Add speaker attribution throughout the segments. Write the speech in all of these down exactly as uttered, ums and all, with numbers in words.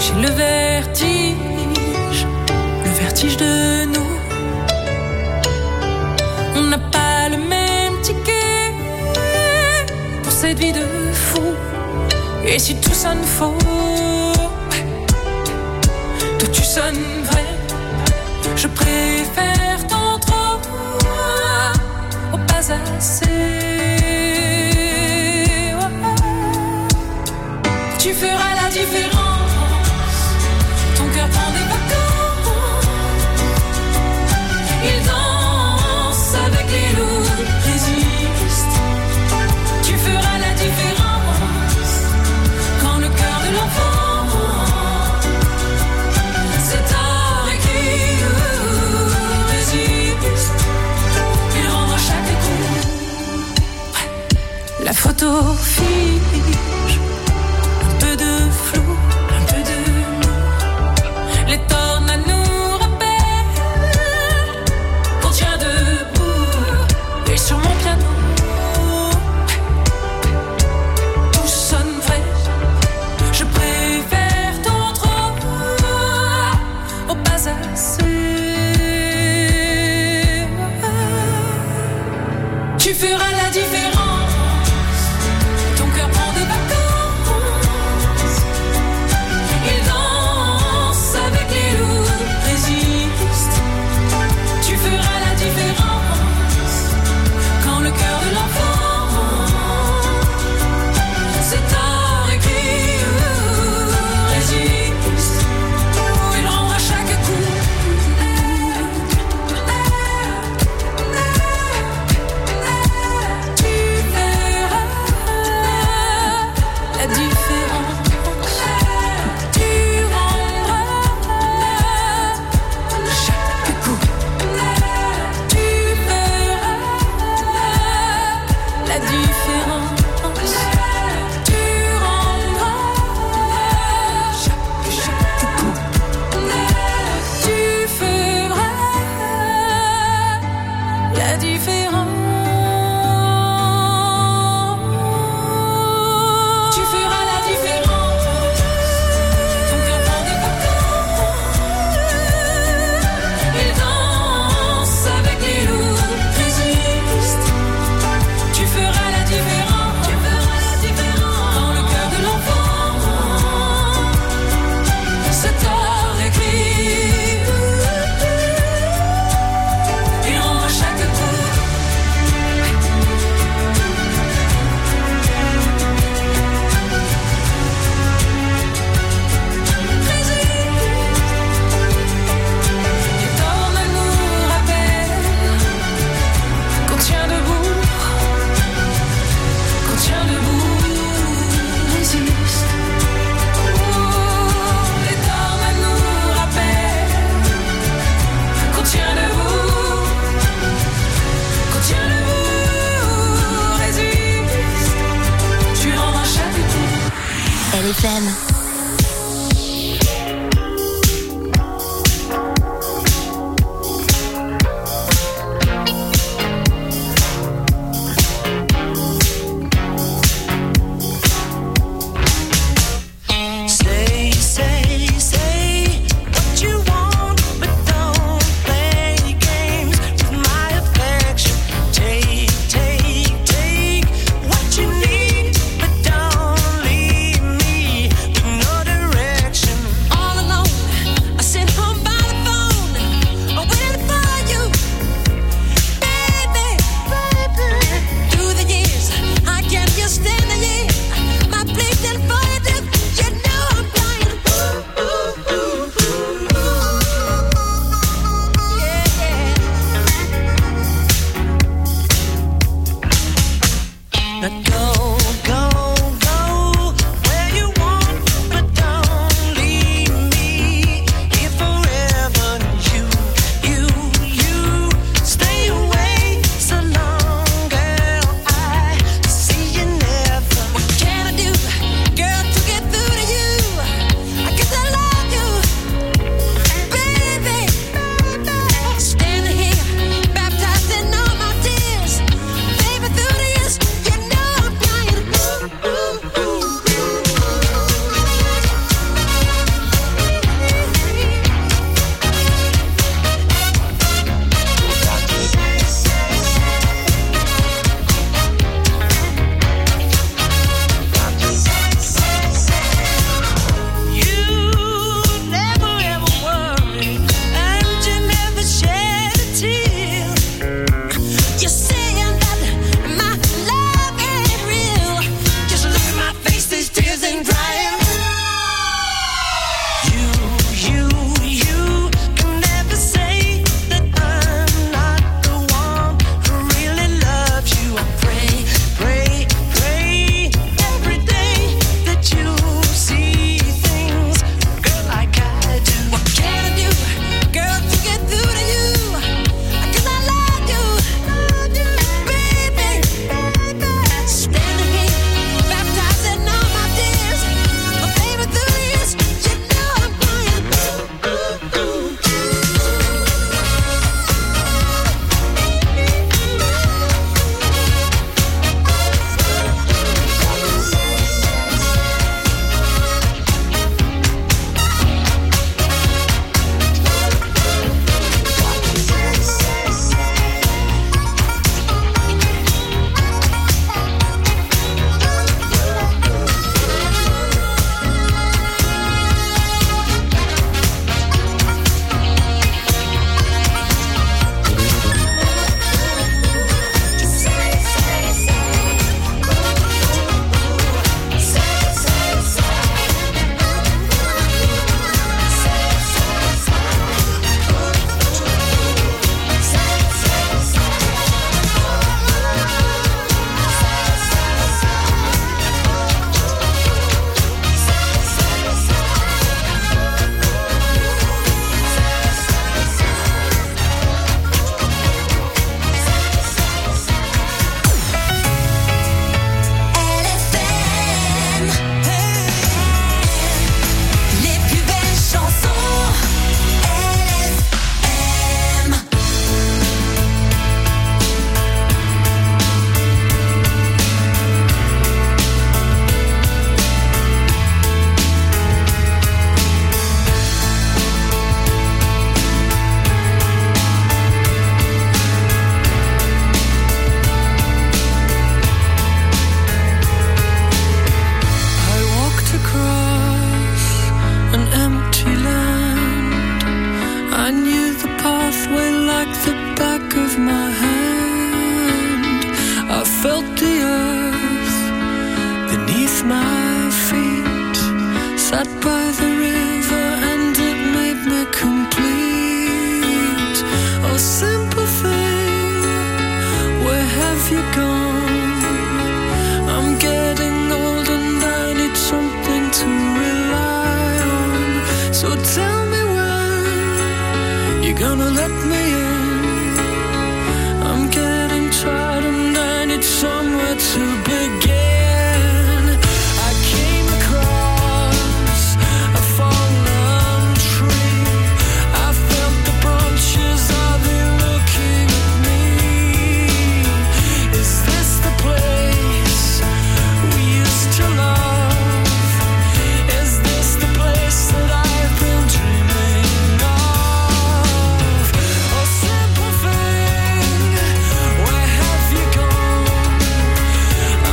Speaker 1: J'ai le vertige, le vertige de nous. On n'a pas le même ticket pour cette vie de fou. Et si tout sonne faux, toi tu sonnes vrai. Je préfère tant trop au pas assez. Tu feras la différence. Ton cœur prend des vacances. Il danse avec les loups, résiste. Tu feras la différence. Quand le cœur de l'enfant c'est avec qui résiste. Il rendra chaque coup. La photo fige. Un peu de flou, un peu de nous. Les tornades nous rappellent qu'on tient debout. Et sur mon piano, tout sonne vrai. Je préfère tant trop au pas assez. Tu feras la différence. Ton cœur beneath my feet, sat by the river and it made me complete. Oh, simple thing, where have you gone? I'm getting old and I need something to rely on. So tell me when you're gonna let me in. I'm getting tired and I need somewhere to begin. I came across a fallen tree. I felt the branches of it looking at me. Is this the place we used to love? Is this the place that I've been dreaming of? Oh, simple thing, where have you gone?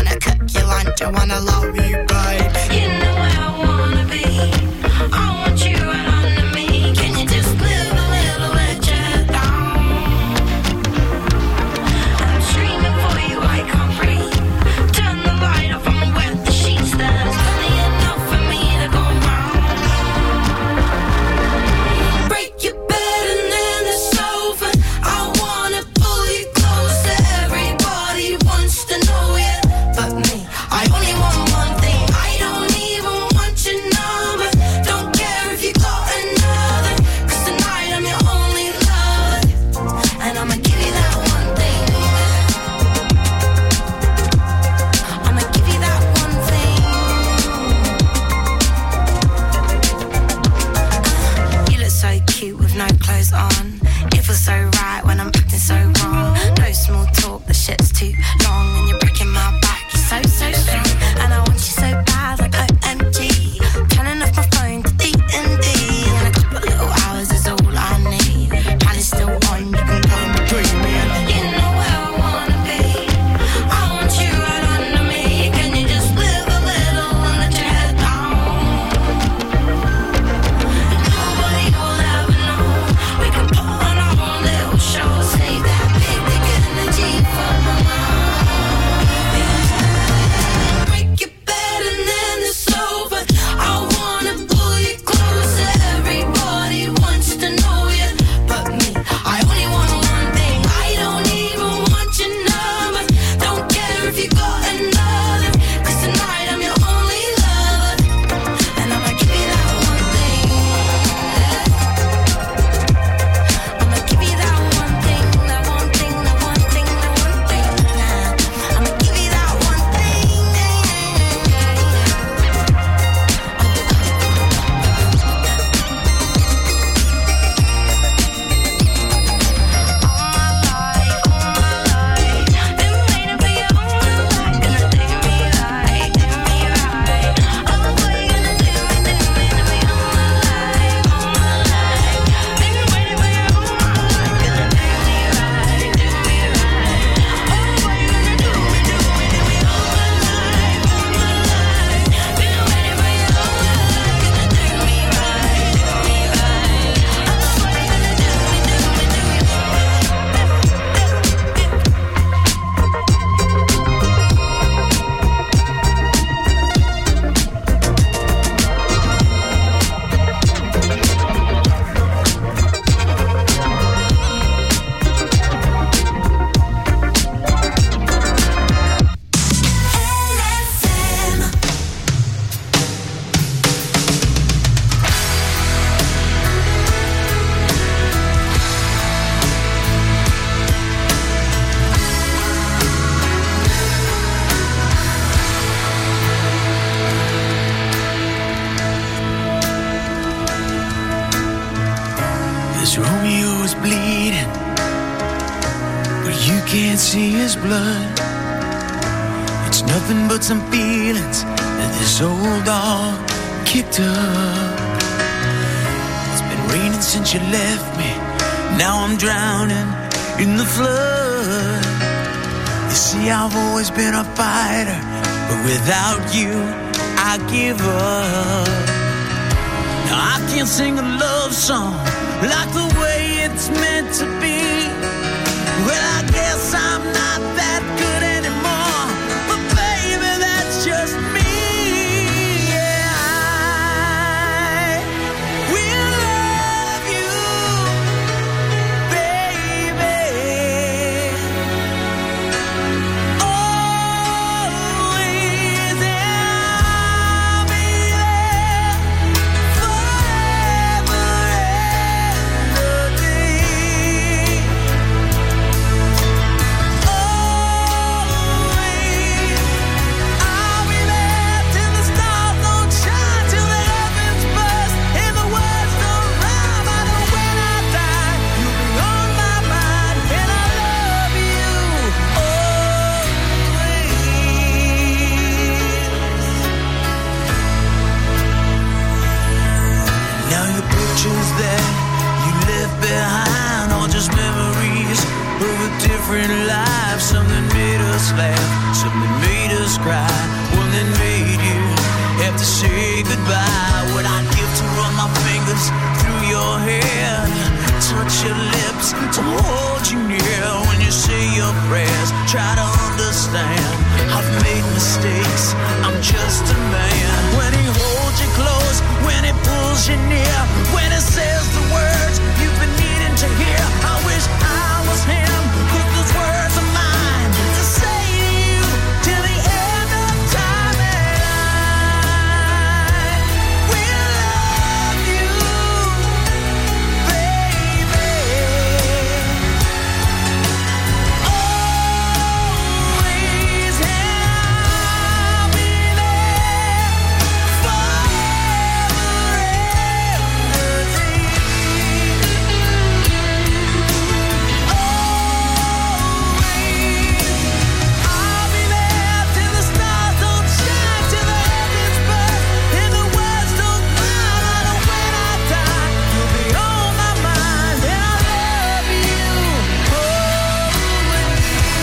Speaker 2: wanna cook your lunch, I wanna love you, babe.
Speaker 1: You know where I wanna be. I want you right under me. Can you just live a little, let your head down? I'm streaming for you, I can't breathe. Turn the light off, I'm wet the sheets. There's only enough for me to go round. Break your bed and then it's over. I wanna pull you closer. Everybody wants to know you, but me, I only want one thing. I don't even want your number. Don't care if you got another, 'cause tonight I'm your only lover, and I'ma give you that one thing. I'ma give you that one thing. You look so cute with no clothes on. It feels so right when I'm acting so wrong. No small talk, the shit's too long, and you're breaking my back. You're so, so strong, and I want you so bad, like O M G. Turning off my phone to D and D, and a couple little hours is all I need. Plan is still on, you can go and dream me. You know where I wanna be. I want you right under me. Can you just live a little and let your head down? Nobody will ever know. We can put on our own little show. Save that big, big energy for my mind. Break your bed and then it's over. I wanna pull you closer. Everybody wants to know you, but me, I only want one thing. I don't even want your number. Don't care if you got another, 'cause tonight I'm your only lover, and I'ma give you that one thing. I'ma give you that one thing, that one thing, that one thing, that one thing. I'ma give you that one thing. All my life, all my life, been waiting for you all my life. Gonna do me right, do me right. Oh, boy, you gonna do me, do me, do me all my life, all my life. Been waiting for you all my life. Gonna do me right, do me right. Oh, boy, you gonna do me, do me, do me all my life, all my life. Been waiting for you all my life. Gonna do me right, do me right. Oh, boy, you gonna do me, do me, do me.
Speaker 3: This Romeo is bleeding, but you can't see his blood. It's nothing but some feelings that this old dog kicked up. It's been raining since you left me. Now I'm drowning in the flood. You see, I've always been a fighter, but without you, I give up. Now I can't sing a love song like the way it's meant to be. Well, I guess I'm not that good anymore, but baby, that's just me. Yeah, I will love you, baby. Always, I'll be there forever and a day. Oh, cry. One that made you have to say goodbye. What I'd give to run my fingers through your hair, touch your lips, to hold you near. When you say your prayers, try to understand. I've made mistakes, I'm just a man. When he holds you close, when he pulls you near, when he says the words you've been needing to hear, I wish I was him, 'cause those words are mine to say to you till the end of time. And I will love you, baby, always, and I'll be there forever and a day. Always, I'll be there till the stars don't shine, till the heavens burst, and the words don't cry. And when I die, you'll be on my mind, and I love you always.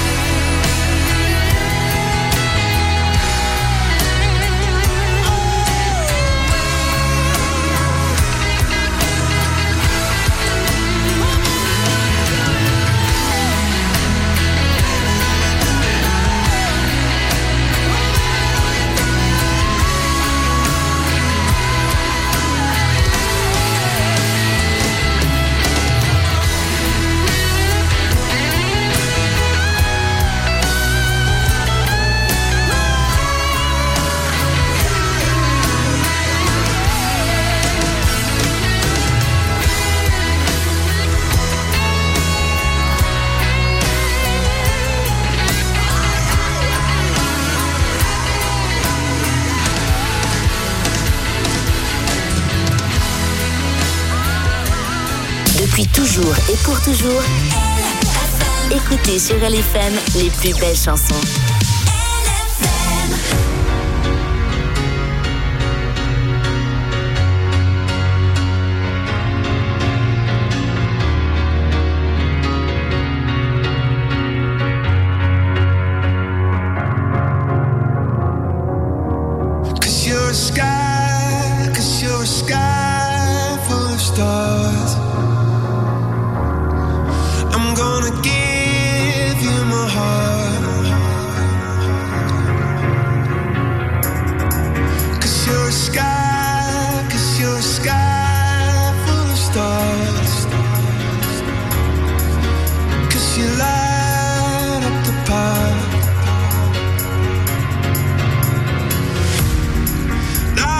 Speaker 4: Depuis toujours et pour toujours, écoutez sur L F M les plus belles chansons.
Speaker 3: Cause you're a sky, cause you're a sky full of stars. I'm gonna give you my heart. Cause you're a sky, cause you're a sky full of stars. Cause you light up the path.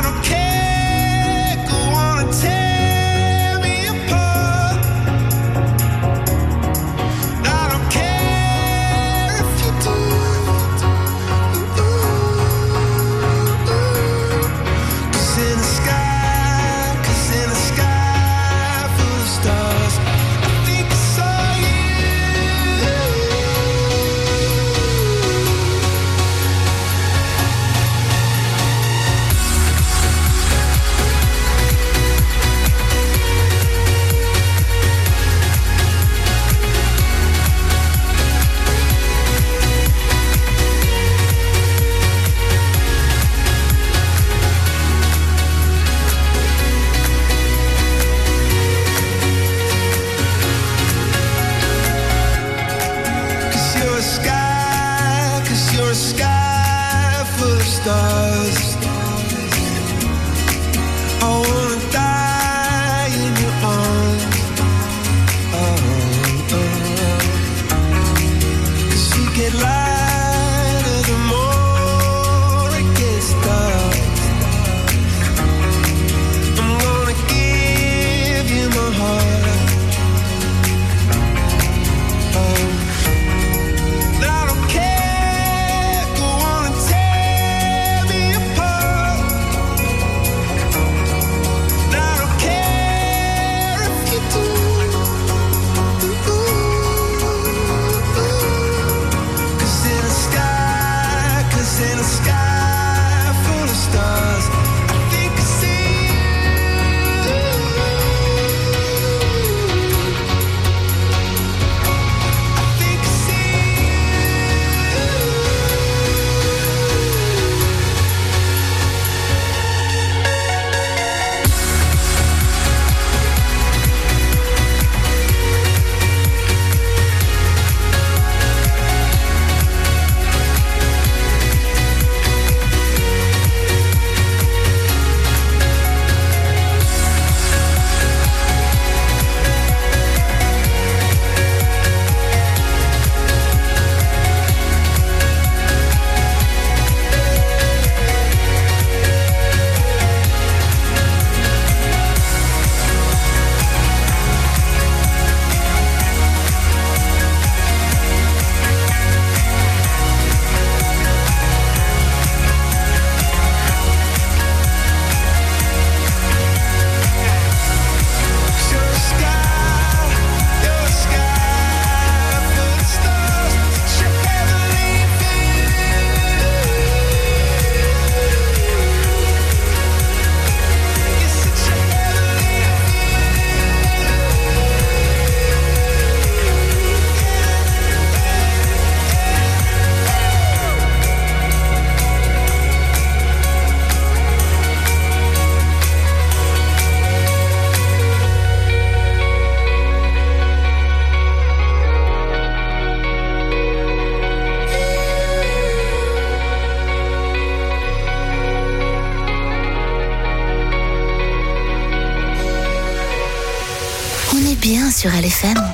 Speaker 4: bien sur L F M.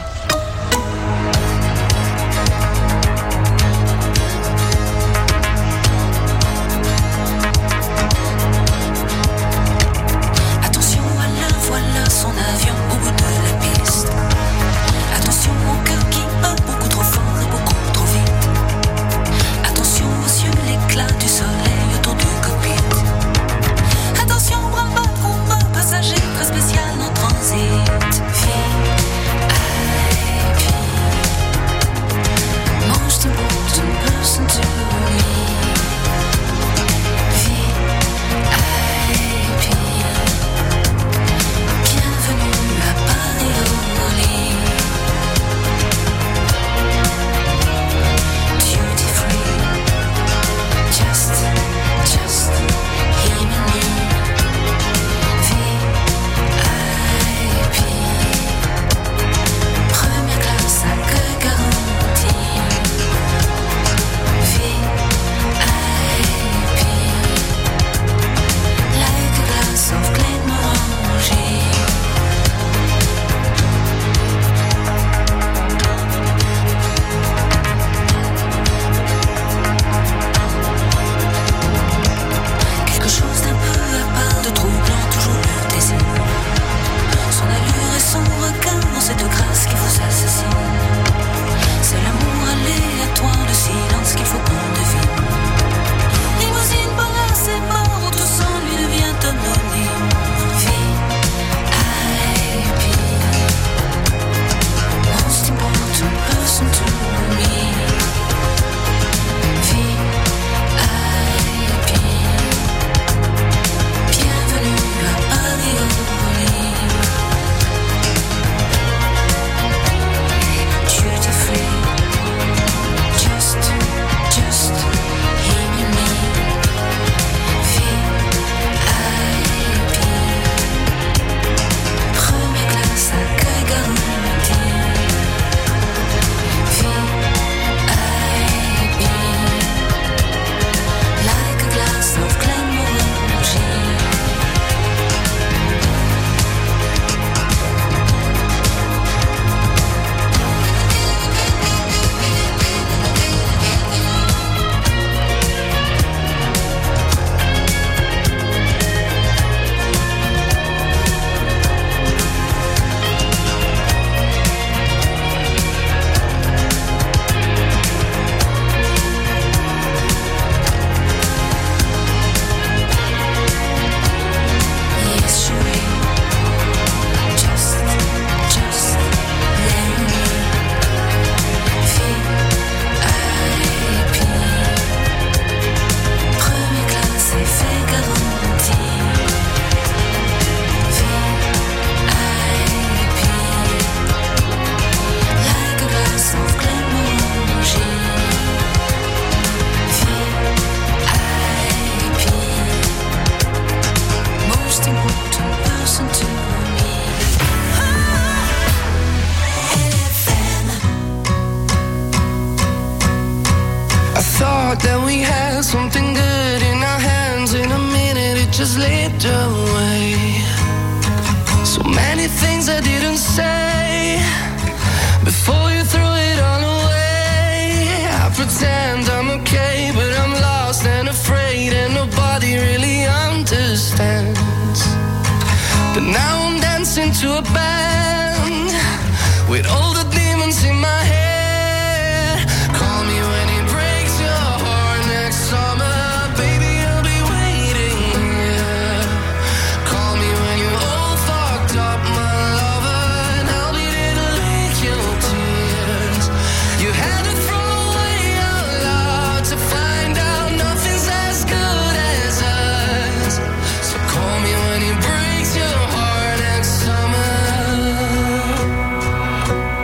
Speaker 3: Breaks your heart next summer.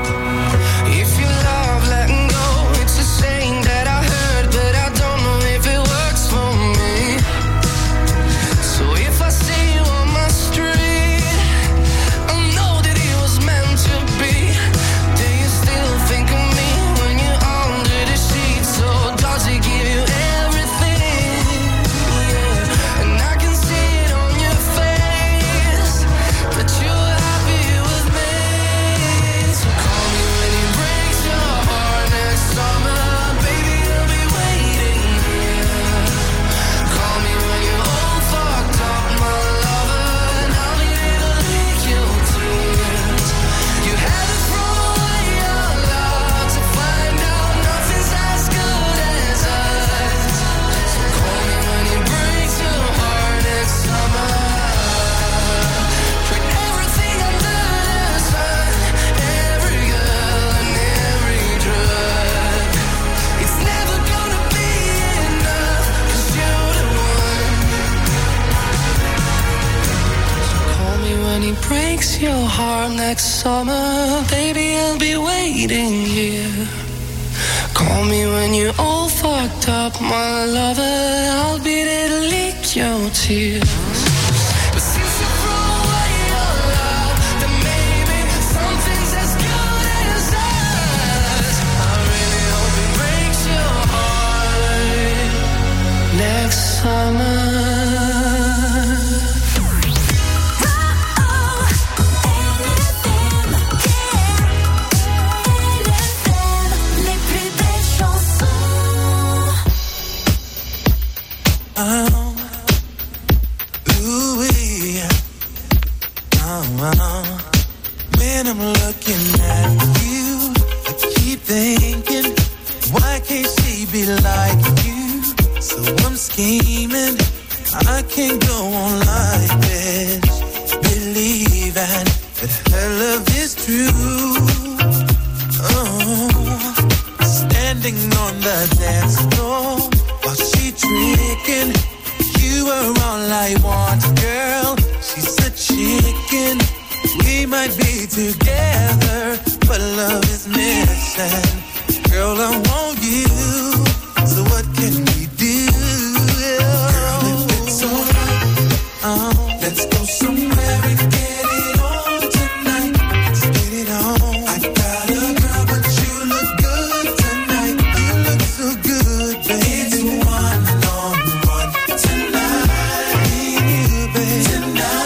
Speaker 5: breaks your heart next summer, baby, I'll be waiting here. Call me when you're all fucked up, my lover, I'll be there to lick your tears. But since you threw away your love, then maybe something's as good as us. I really hope it breaks your heart next summer.
Speaker 3: When I'm looking at you, I keep thinking, why can't she be like you? So I'm scheming, I can't go on like this, believing that her love is true. Oh, standing on the dance floor while she tricking, you are all I want, girl. She's a chicken. We might be together, but love is missing. Girl, I want you, so what can we do? Girl, if it's alright, oh, let's go somewhere and get it on tonight. Let's get it on. I got a girl, but you look good tonight. You look so good, baby. It's one on one tonight. You, baby, tonight.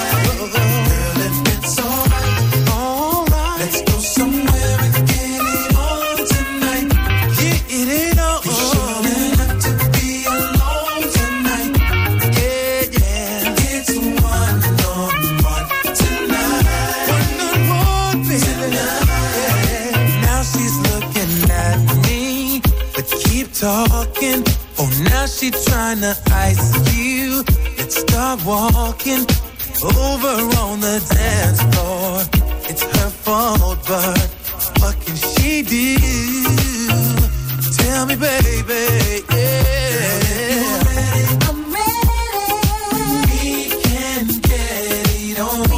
Speaker 3: Talking, oh now she tryna ice you. Let's start walking over on the dance floor. It's her fault, but what can she do? Tell me, baby, yeah. Girl, I'm ready. We can get it on.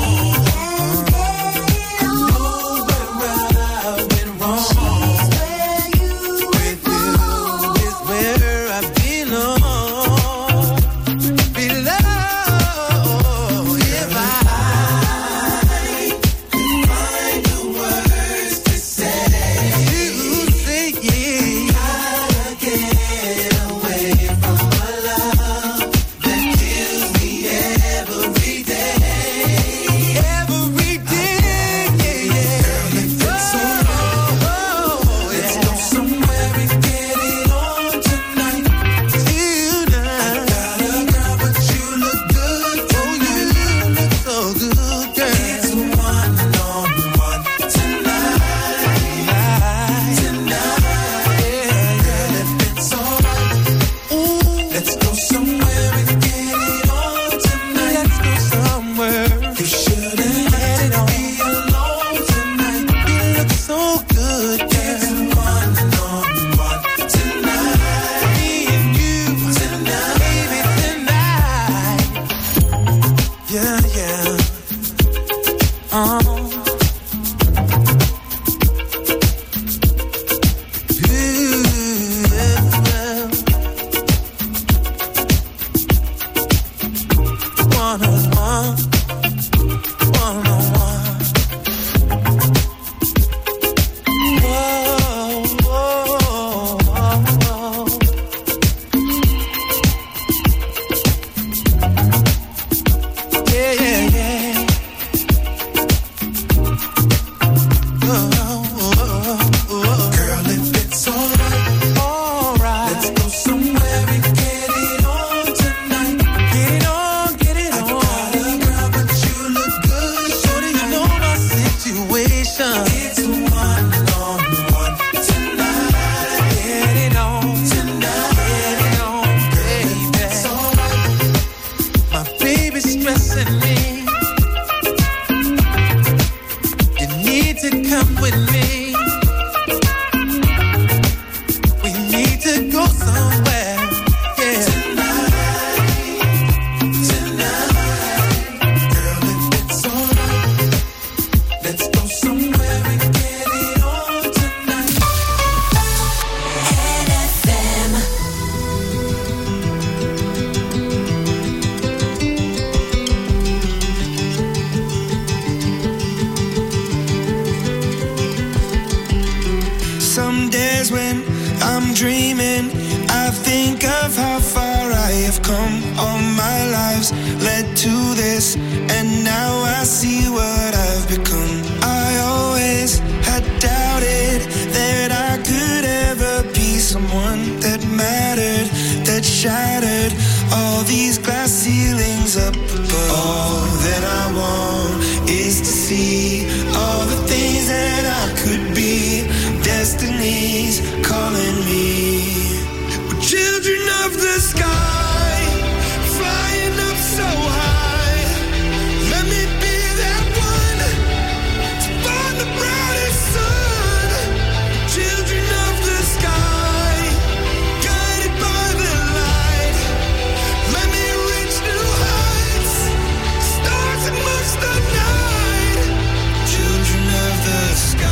Speaker 3: of how far I have come. All my lives led to this, and now I see what I've become. I always had doubted that I could ever be someone that mattered, that shattered all these glass ceilings up above. All that I want is to see all the things that I could be. Destiny's calling me. We're children of the sky, flying up so high. Let me be that one to find the brightest sun. Children of the sky, guided by the light. Let me reach new heights, stars amongst the night. Children of the sky.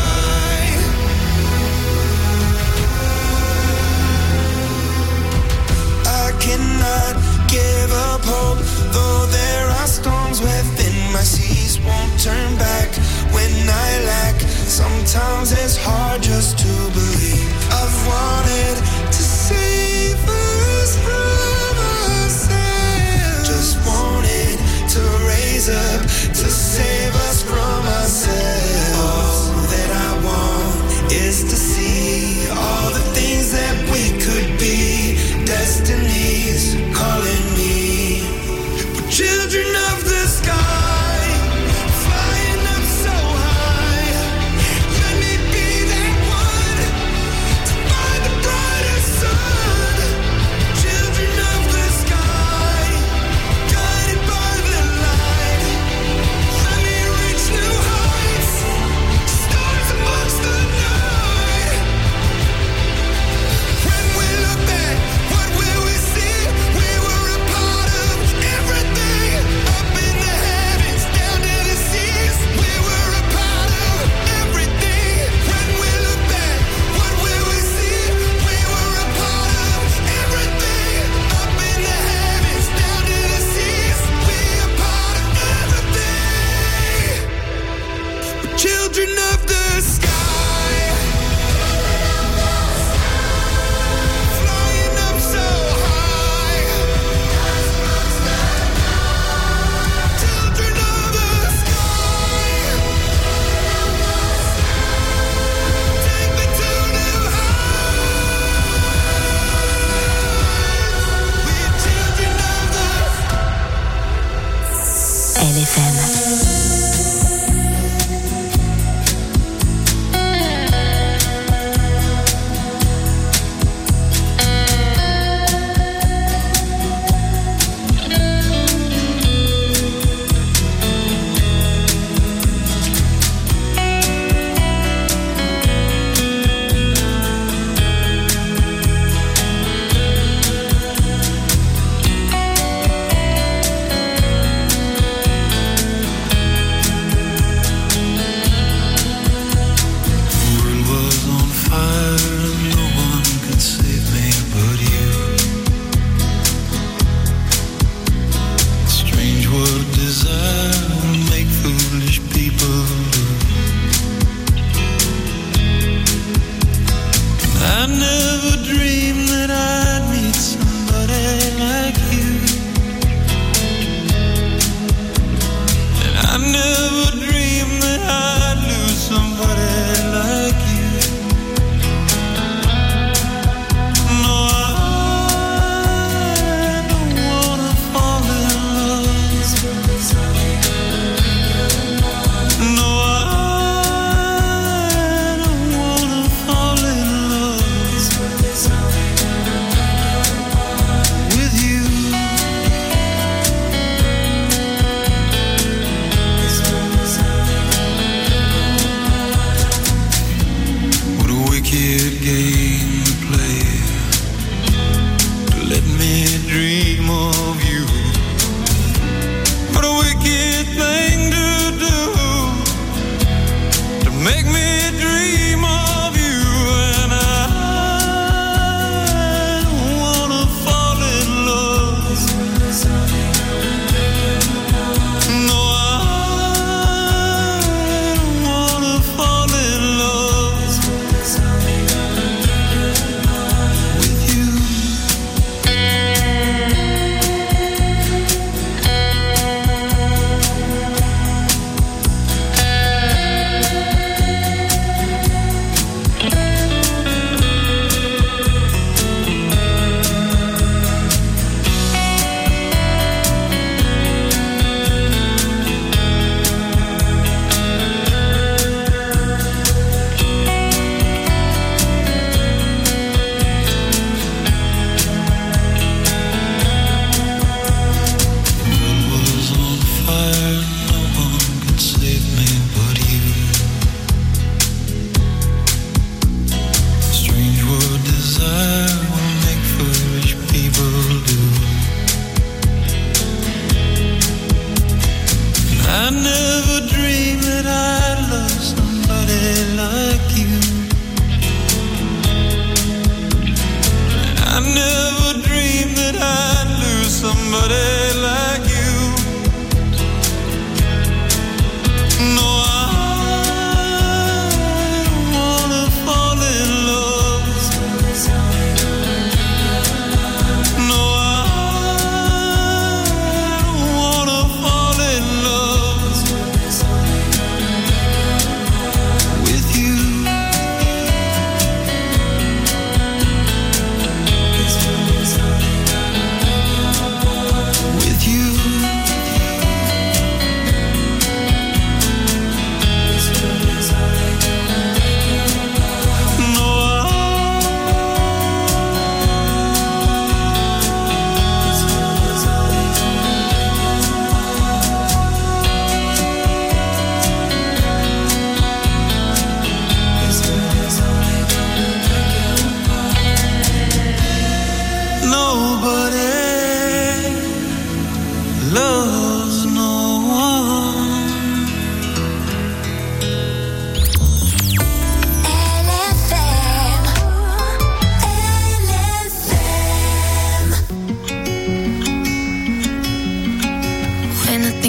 Speaker 3: I cannot give up hope, though there are storms within my seas. Won't turn back when I lack. Sometimes it's hard just to believe. I've wanted to save us from ourselves. Just wanted to raise up to save us from ourselves. All that I want is to see all the things that we could be. Destiny's calling me. We're children of the sky, flying up so high. Let me be that one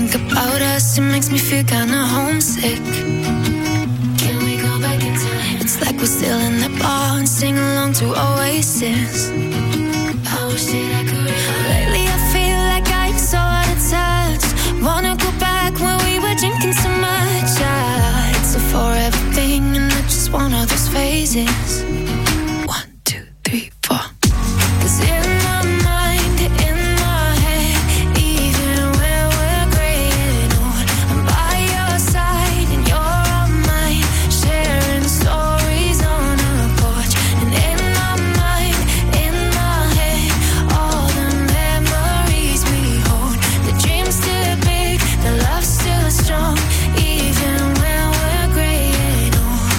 Speaker 6: think about us, it makes me feel kinda homesick. Can we go back in time? It's like we're still in the bar and sing along to Oasis. I wish that I could. Lately I feel like I'm so out of touch. Wanna go back when we were drinking so much. Ah, it's a forever thing and not just one of those phases. One, two, three, four. 'Cause in my mind, in my head, even when we're gray and old, I'm by your side and you're on mine, sharing stories on a porch. And in my mind, in my head, all the memories we hold. The dream's still big, the love's still strong, even when we're gray and old.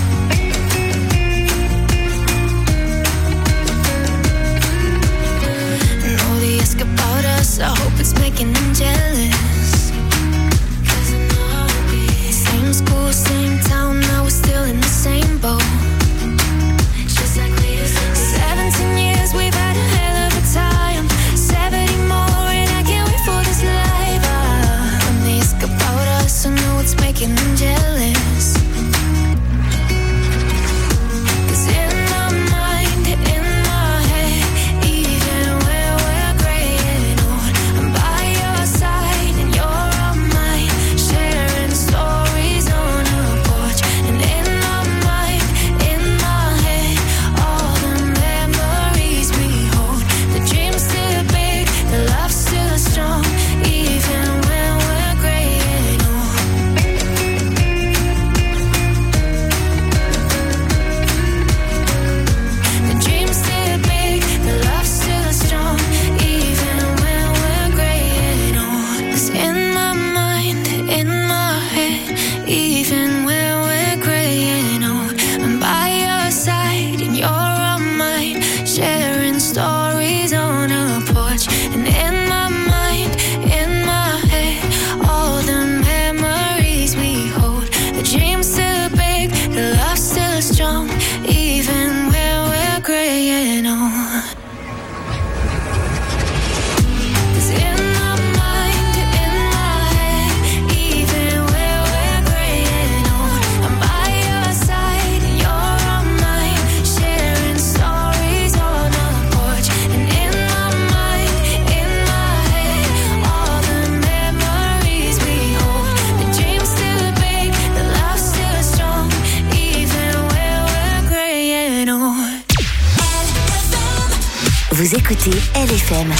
Speaker 6: And all the ask about us, I hope it's making them jealous. 'Cause I know I'll be same school, same town, now we're still in the same boat. Just like we used to be. Seventeen years, we've had a hell of a time. Seventy more, and I can't wait for this life. Ah, when they ask about us, I know it's making them jealous. 'Cause in my mind, in my head, even when we're gray and old, I'm by your side and you're on mine, sharing stories on a porch. And in my mind, in my head, all the memories we hold. The dream's still big, the love's still strong, even when we're gray and old. The dream's still big, the love's still strong, even when we're gray and old. 'Cause in my mind, in my head, even when we're gray and old, I'm by your side and you're on mine, sharing stories on a porch. And in my mind, in my head, all the memories we hold. The dream's still big, the love's still strong, even when we're gray and old. 'Cause in my mind, in my head, even when we're gray and old, I'm by your side and you're on mine, sharing stories on a porch. And in my mind, in my head, all the memories we hold. The dream's still big, the love's still strong, even when we're gray and old.
Speaker 4: Vous écoutez L F M.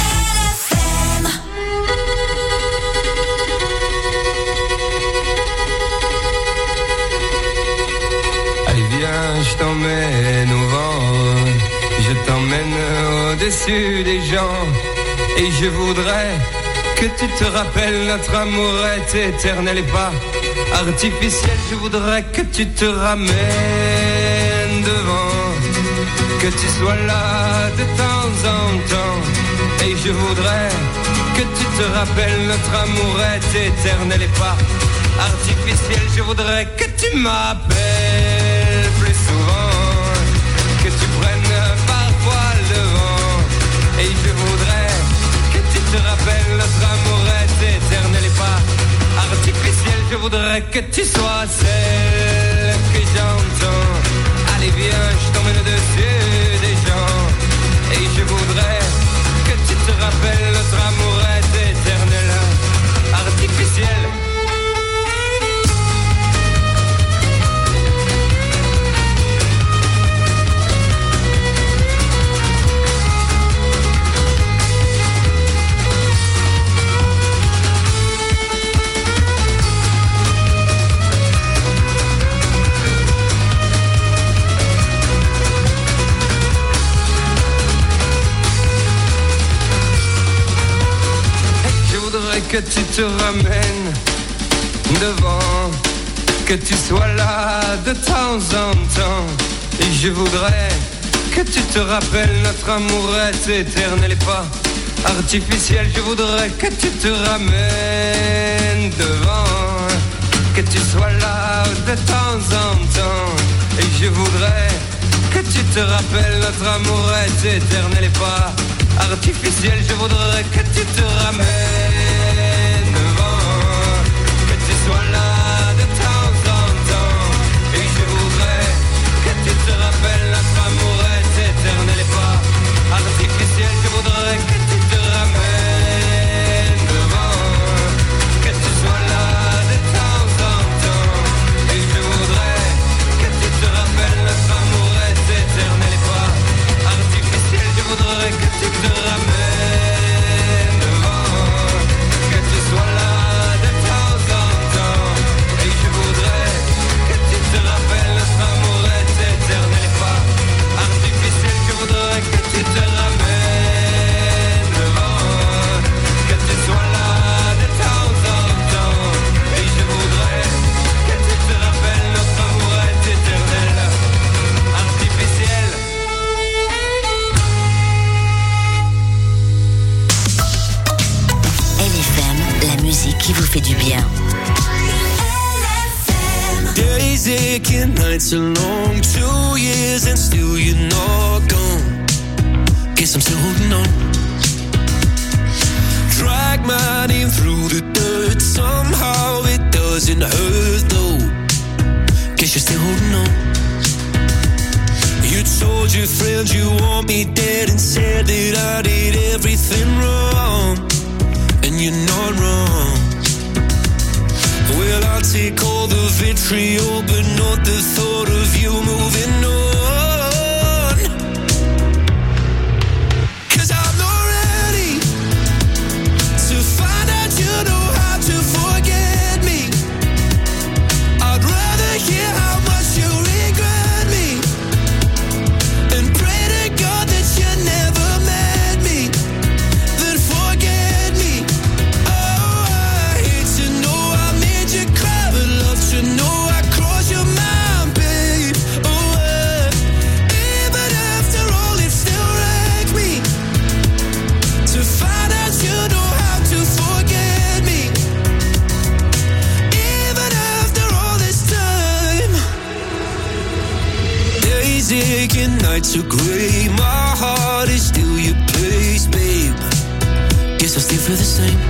Speaker 7: Allez viens, je t'emmène au vent, je t'emmène au-dessus des gens. Et je voudrais que tu te rappelles, notre amour est éternel et pas artificiel. Je voudrais que tu te ramènes devant, que tu sois là de temps en temps. Et je voudrais que tu te rappelles, notre amour est éternel et pas artificiel. Je voudrais que tu m'appelles plus souvent, que tu prennes parfois le vent. Et je voudrais que tu te rappelles, notre amour est éternel et pas artificiel. Je voudrais que tu sois celle que j'entends. Allez viens, je t'emmène au-dessus des gens. Et je voudrais que tu te rappelles, notre amour est éternel, artificiel. Que tu te ramènes devant, que tu sois là de temps en temps. Et je voudrais que tu te rappelles, notre amour est éternel et pas artificiel. Je voudrais que tu te ramènes devant, que tu sois là de temps en temps. Et je voudrais que tu te rappelles, notre amour est éternel et pas artificiel. Je voudrais que tu te ramènes devant,
Speaker 4: la musique qui vous fait du bien.
Speaker 3: Days aching, nights are long, two years and still you're not gone. Guess I'm still holding on. Drag my name through the dirt, somehow it doesn't hurt though. Guess you're still holding on. You told your friends you want me dead and said that I did everything wrong. And you're not wrong. Well, I'll take all the vitriol, but not the thought of you moving on. 'Cause I'm not ready to find out you know how to forget me. I'd rather hear how much you regret me and pray to God that you never met me, then forget me. Oh, I hate to know I made you cry, but love to know I crossed your mind, babe. Oh, uh, even after all, it still wrecked me to find out you know how to forget me. Even after all this time, days aching, nights are grey. My heart is still your place, babe. Guess I still feel the same.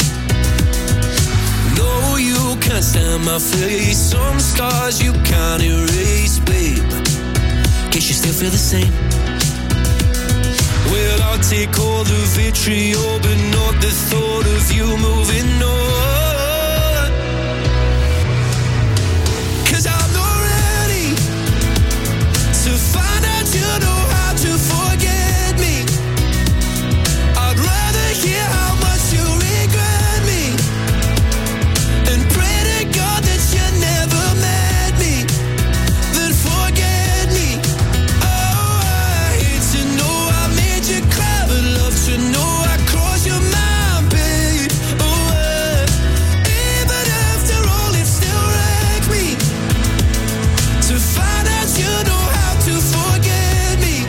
Speaker 3: No, you can't stand my face. Some scars you can't erase, babe. Guess you still feel the same. Well, I'll take all the vitriol, but not the thought of you moving on. 'Cause I'm not ready to find out you know how to forget me. I'd rather hear how much you regret me and pray to God that you never met me, then forget me. Oh, I hate to know I made you cry, but love to know I crossed your mind, babe. Oh, uh, even after all, it still wrecked me to find out you know how to forget me.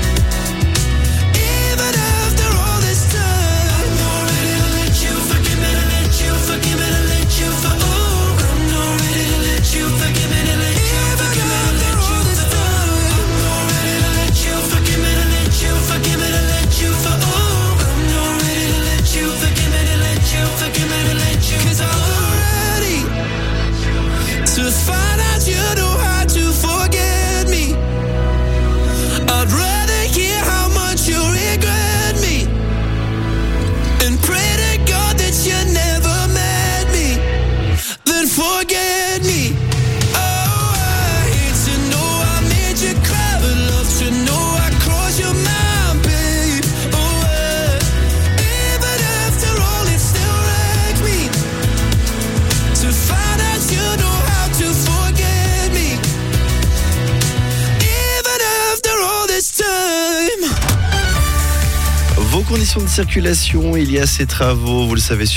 Speaker 3: Even after all this time, I'm not ready to let you forgive me, to let you forgive me, to let you for oh, I'm not ready to let you forgive me, to let you forgive me, to let you this time. I'm not ready to let you forgive me, to let you forgive me, to let you for oh, I'm not ready to let you forgive me, to let you forgive me, to let you 'cause I'm not ready to find out you know how to forget me. I'd rather hear how much you regret me and pray to God that you never met me, then forget me. Oh, I hate to know I made you cry, but love to know I crossed your mind, babe. Oh, uh, even after all, it still wrecked me to find out you know how to forget me. Even after all this time.
Speaker 8: Vos conditions de circulation, il y a ces travaux, vous le savez, sur